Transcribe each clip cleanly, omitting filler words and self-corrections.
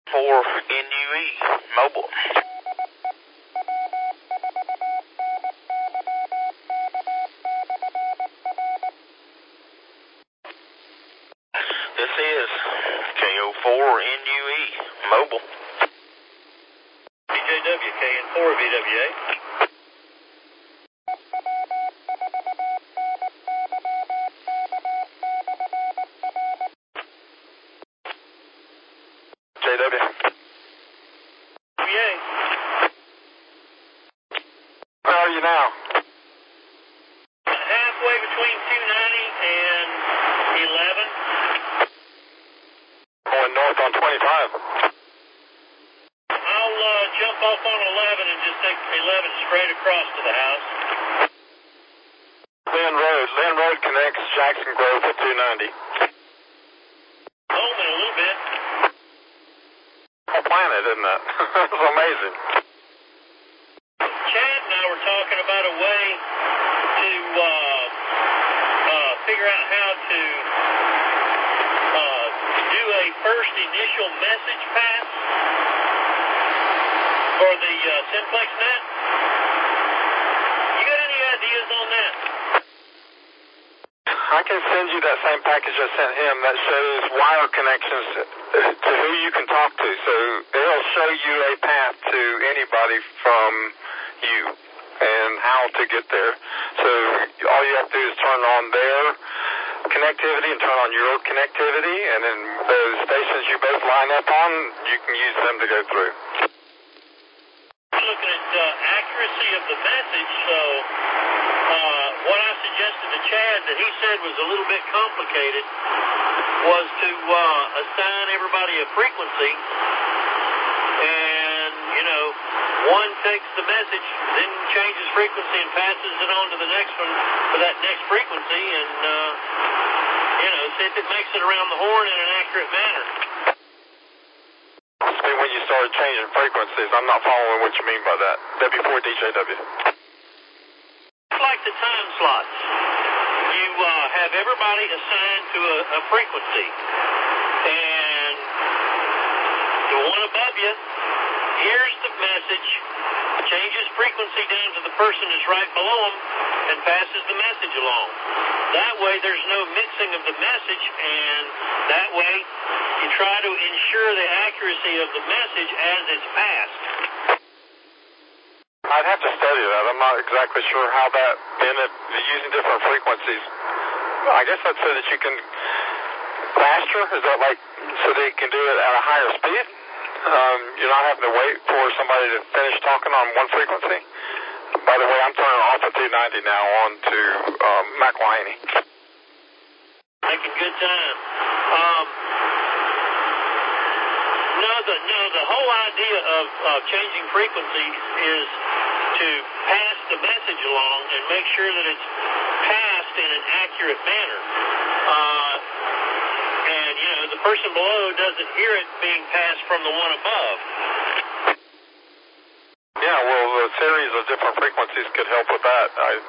for NUE Mobile. This is KO4 NUE Mobile. DJW, KN4 VWA. JW. VA. Where are you now? Halfway between 290 and 11. Going north on 25. I'll jump off on 11 and just take 11 straight across to the house. Lynn Road connects Jackson Grove at 290. Home in a little bit. Whole planet, isn't it? It's amazing. Chad and I were talking about a way to figure out how to do a first initial message pass for the Simplex net. You got any ideas on that? I can send you that same package I sent him that shows wire connections to who you can talk to. So it'll show you a path to anybody from you and how to get there. So all you have to do is turn on their connectivity and turn on your connectivity, and then those stations you both line up on, you can use them to go through. I'm looking at accuracy of the message, so what I suggested to Chad that he said was a little bit complicated was to assign everybody a frequency, and, one takes the message, then changes frequency and passes it on to the next one for that next frequency, and, see if it makes it around the horn in an accurate manner. See, when you started changing frequencies, I'm not following what you mean by that. W4DJW. Like the time slots. You have everybody assigned to a frequency, and the one above you hears the message, changes frequency down to the person that's right below them, and passes the message along. That way there's no mixing of the message, and that way you try to ensure the accuracy of the message as it's passed. I'd have to study that. I'm not exactly sure how that, using different frequencies. I guess that's so that you can faster? Is that like so that you can do it at a higher speed? You're not having to wait for somebody to finish talking on one frequency? By the way, I'm turning off at 290 now on to McElhaney. Making good time. No, the whole idea of changing frequencies is to pass the message along and make sure that it's passed in an accurate manner. And, the person below doesn't hear it being passed from the one above. Yeah, well, a series of different frequencies could help with that.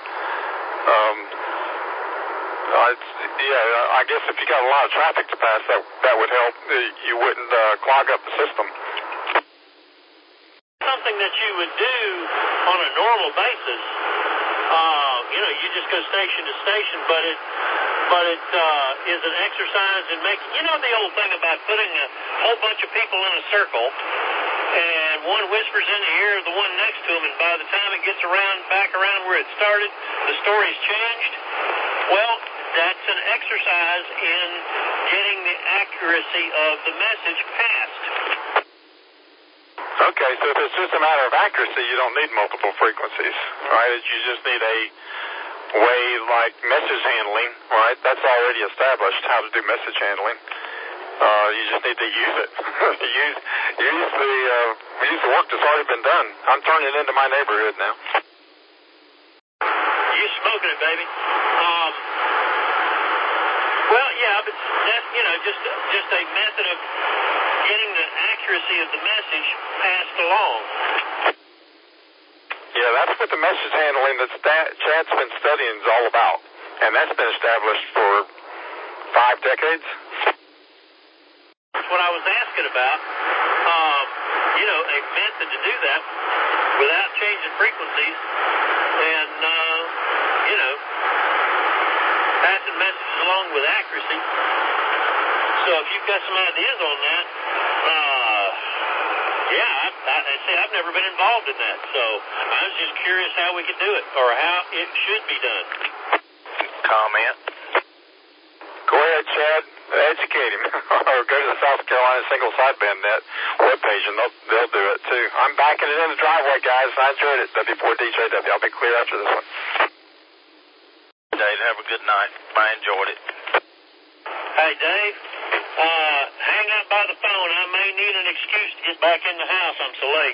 I guess if you got a lot of traffic to pass, that would help. You wouldn't clog up the system. Something that you would do on a normal basis, you just go station to station, but it is an exercise in making, the old thing about putting a whole bunch of people in a circle, and one whispers in the ear of the one next to him, and by the time it gets back around where it started, the story's changed. Well, that's an exercise in getting the accuracy of the message passed. Okay, so if it's just a matter of accuracy, you don't need multiple frequencies, right? You just need a way like message handling, right? That's already established how to do message handling. You just need to use it. use the work that's already been done. I'm turning it into my neighborhood now. You smoking it, baby. Well, yeah, but that's, just a method of getting the accuracy of the message passed along. Yeah, that's what the message handling that Chad's been studying is all about. And that's been established for 5 decades. what I was asking about. A method to do that without changing frequencies and, passing messages along with accuracy. So if you've got some ideas on that, I've never been involved in that. So I was just curious how we could do it or how it should be done. Comment. Go ahead, Chad. Educate him. Or go to the South Carolina Single Sideband Net webpage, and they'll do it, too. I'm backing it in the driveway, guys. I enjoyed it. W4DJW. I'll be clear after this one. Dave, have a good night. I enjoyed it. Hey, Dave. Hang up by the phone. I may need an excuse to get back in the house. I'm so late.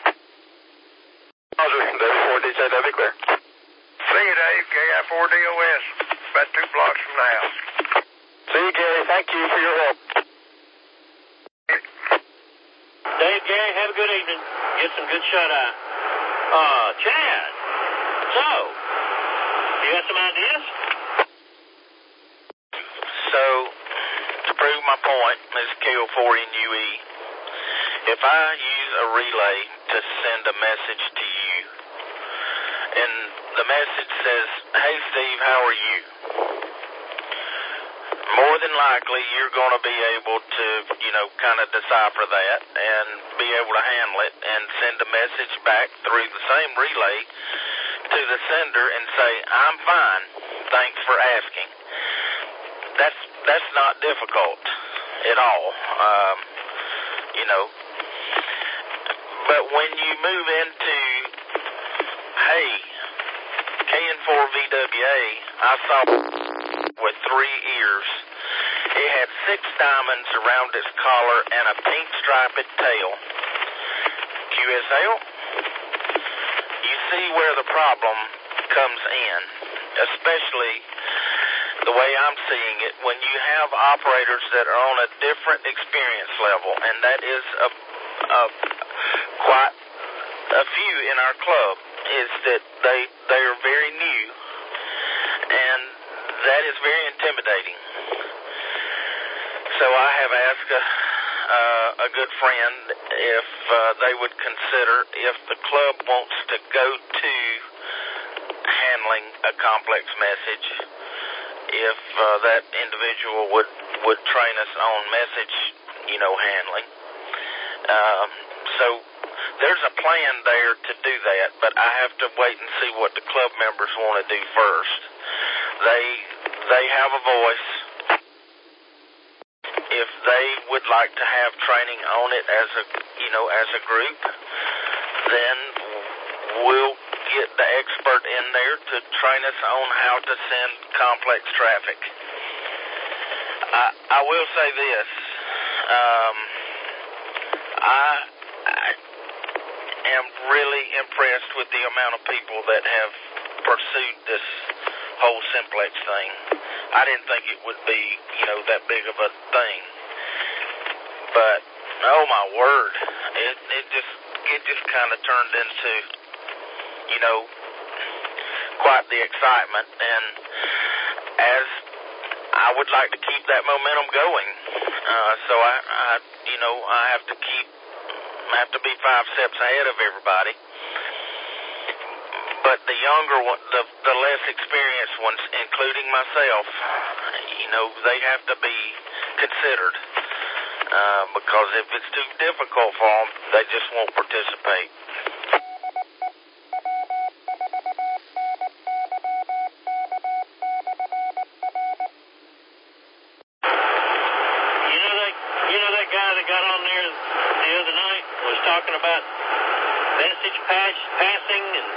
Roger. W4DJW clear. See you, Dave. KI4DOS. About 2 blocks from the house. See you, Gary. Thank you for your help. Dave, Gary, have a good evening. Get some good shut-eye. Chad. So, you got some ideas? So, to prove my point, Ms. KO4NUE, if I use a relay to send a message to you, and the message says, "Hey, Steve, how are you?" More than likely, you're going to be able to, kind of decipher that and be able to handle it and send a message back through the same relay to the sender and say, "I'm fine. Thanks for asking." That's not difficult at all, But when you move into, hey, KN4VWA, I saw with 3 ears. It had 6 diamonds around its collar and a pink striped tail. QSL? You see where the problem comes in, especially the way I'm seeing it, when you have operators that are on a different experience level, and that is quite a few in our club, is that they are very new, and that is very intimidating. So I have asked a good friend if they would consider, if the club wants to go to handling a complex message, if that individual would train us on message, handling. So there's a plan there to do that, but I have to wait and see what the club members want to do first. They have a voice. If they would like to have training on it as a group, then we'll get the expert in there to train us on how to send complex traffic. I will say this. I am really impressed with the amount of people that have pursued this whole simplex thing. I didn't think it would be, that big of a thing. But, oh my word, it just kind of turned into, quite the excitement. And as I would like to keep that momentum going, so I have to be 5 steps ahead of everybody. But the younger one, the less experienced ones, including myself, they have to be considered. Because if it's too difficult for them, they just won't participate. That guy that got on there the other night was talking about message passing and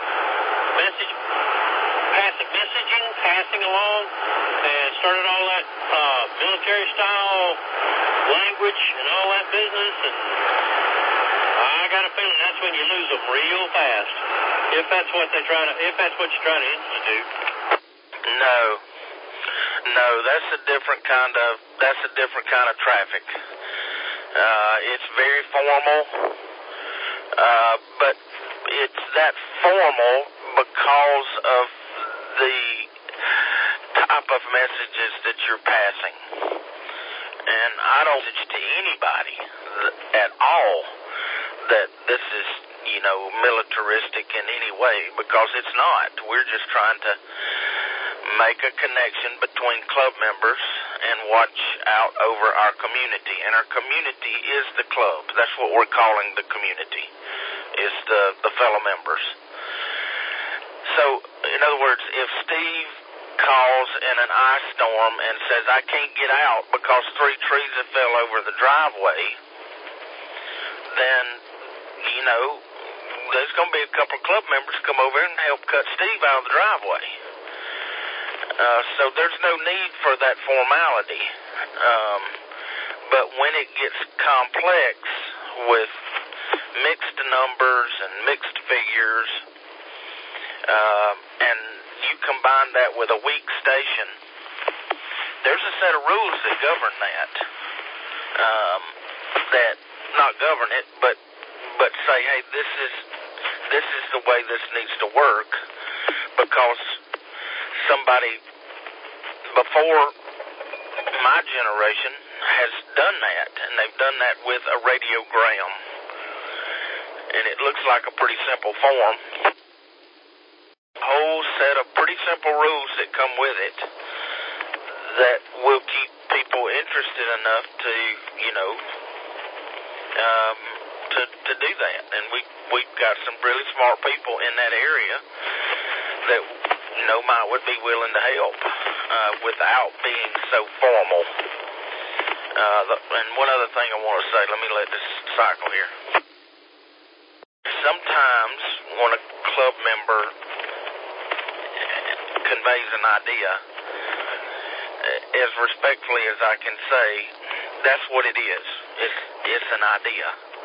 passing along, and started all that military style language and all that business, and I got a feeling that's when you lose them real fast. If that's what you're trying to institute. No, that's a different kind of traffic. It's very formal, but it's that formal because of the type of messages that you're passing. And I don't say to anybody at all that this is, militaristic in any way, because it's not. We're just trying to make a connection between club members and watch out over our community. And our community is the club. That's what we're calling the community, is the fellow members. So, in other words, if Steve calls in an ice storm and says, I can't get out because 3 trees have fell over the driveway, then, there's going to be a couple of club members come over and help cut Steve out of the driveway. So there's no need for that formality. But when it gets complex with mixed numbers and mixed figures, and you combine that with a weak station, there's a set of rules that govern that. That not govern it, but say, hey, this is the way this needs to work, because somebody before my generation has done that, and they've done that with a radiogram, and it looks like a pretty simple form. A whole set of pretty simple rules that come with it that will keep people interested enough to, to do that. And we've got some really smart people in that area that would be willing to help without being so formal. And one other thing I want to say, let me let this cycle here. Sometimes when a club member conveys an idea, as respectfully as I can say, that's what it is. It's an idea.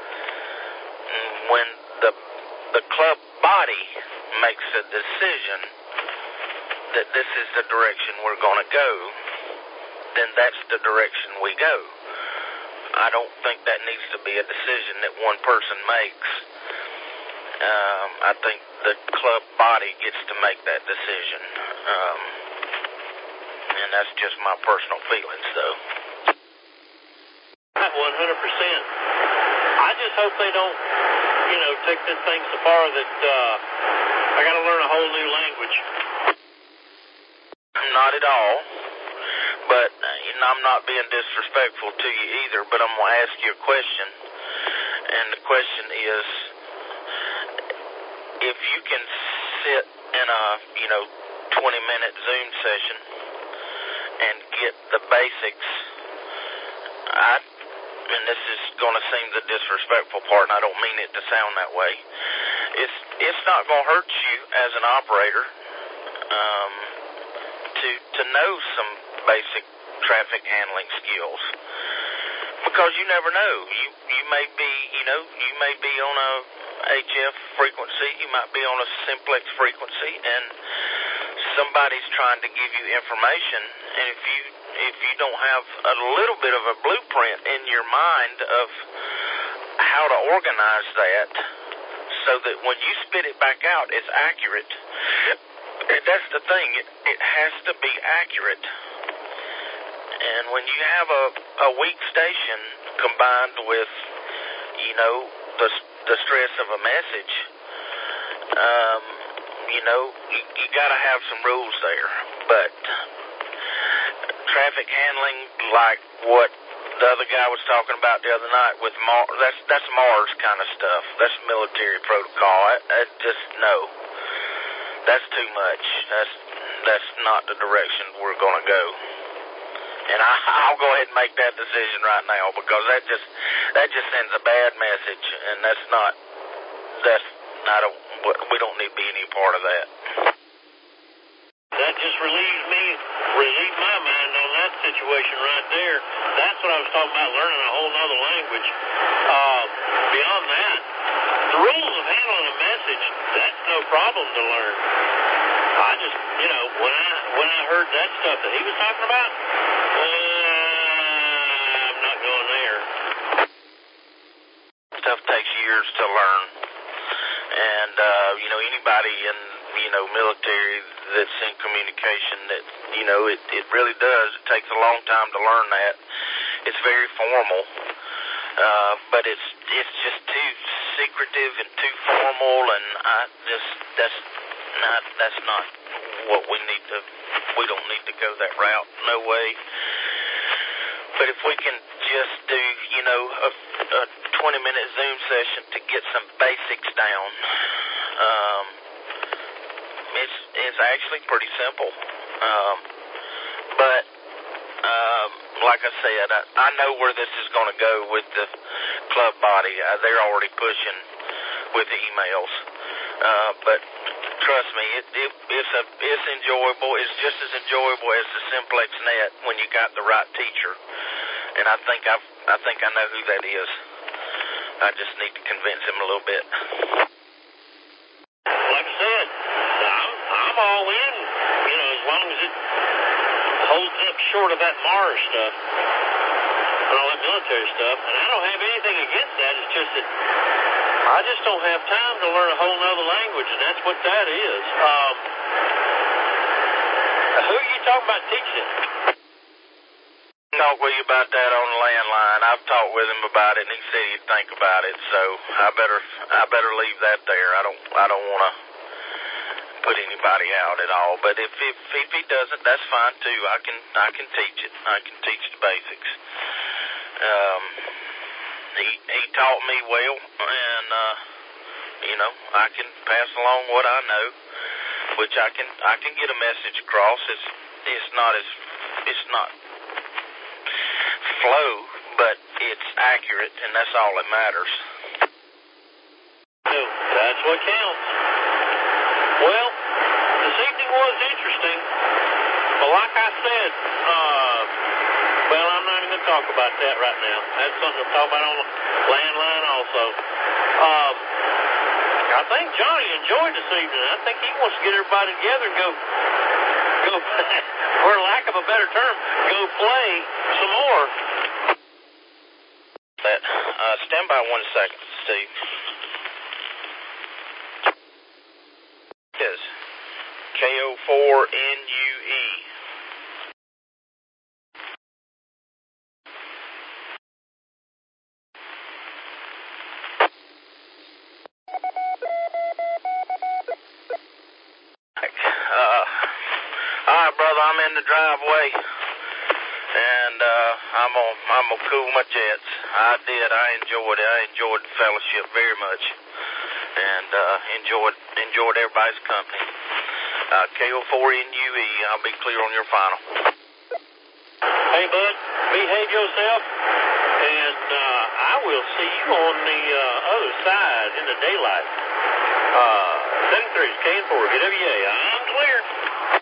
When the club body makes a decision that this is the direction we're going to go, then that's the direction we go. I don't think that needs to be a decision that one person makes. I think the club body gets to make that decision. And that's just my personal feelings, though. 100%. I just hope they don't, take this thing so far that I got to learn a whole new language. Not at all. But, I'm not being disrespectful to you either, but I'm going to ask you a question. And the question is, if you can sit in a, 20-minute Zoom session and get the basics, and this is going to seem the disrespectful part, and I don't mean it to sound that way, it's not going to hurt you as an operator to know some basic traffic handling skills, because you never know. You may be, you may be on a HF frequency, you might be on a simplex frequency, and somebody's trying to give you information, and if you don't have a little bit of a blueprint in your mind of how to organize that so that when you spit it back out, it's accurate. And that's the thing, it has to be accurate. And when you have a weak station combined with, the stress of a message, you got to have some rules there. But traffic handling, like what the other guy was talking about the other night with Mars, that's Mars kind of stuff. That's military protocol. No. That's too much. That's not the direction we're going to go. And I'll go ahead and make that decision right now, because that just sends a bad message, and we don't need to be any part of that. That just relieved my mind on that situation right there. That's what I was talking about, learning a whole nother language. Beyond that, the rules of handling a message, that's no problem to learn. I just, when I heard that stuff that he was talking about, I'm not going there. Stuff takes years to learn. And, anybody in, military that's in communication, that, it really does. It takes a long time to learn that. It's very formal, but it's just too secretive and too formal, and that's not what we need to. We don't need to go that route. No way. But if we can just do, a 20-minute Zoom session to get some basics down, it's actually pretty simple. But like I said, I know where this is going to go with the club body. They're already pushing with the emails. But trust me, it's enjoyable. It's just as enjoyable as the Simplex Net when you got the right teacher. And I think I know who that is. I just need to convince him a little bit. Like I said, I'm all in. As long as it holds up short of that Mars stuff and all that military stuff. And I don't have anything against that. It's just that I just don't have time to learn a whole nother language, and that's what that is. Who are you talking about teaching? Talk with you about that on the landline. I've talked with him about it, and he said he'd think about it. So I better leave that there. I don't want to put anybody out at all. But if he doesn't, that's fine too. I can teach it. I can teach the basics. He taught me well, and I can pass along what I know, which I can get a message across. It's not flow, but it's accurate, and that's all that matters. So that's what counts. Well, this evening was interesting, but like I said, I'm not even going to talk about that right now. That's something to talk about on the landline also. I think Johnny enjoyed this evening. I think he wants to get everybody together and go, for lack of a better term, go play some more. Stand by 1 second, Steve. Yes. KO4NUE. All right, brother, I'm in the driveway, and I'm gonna cool my jets. I enjoyed it. I enjoyed the fellowship very much, and enjoyed everybody's company. KO4NUE, I'll be clear on your final. Hey, bud, behave yourself, and I will see you on the other side in the daylight. 73 is K4, GWA. I'm clear.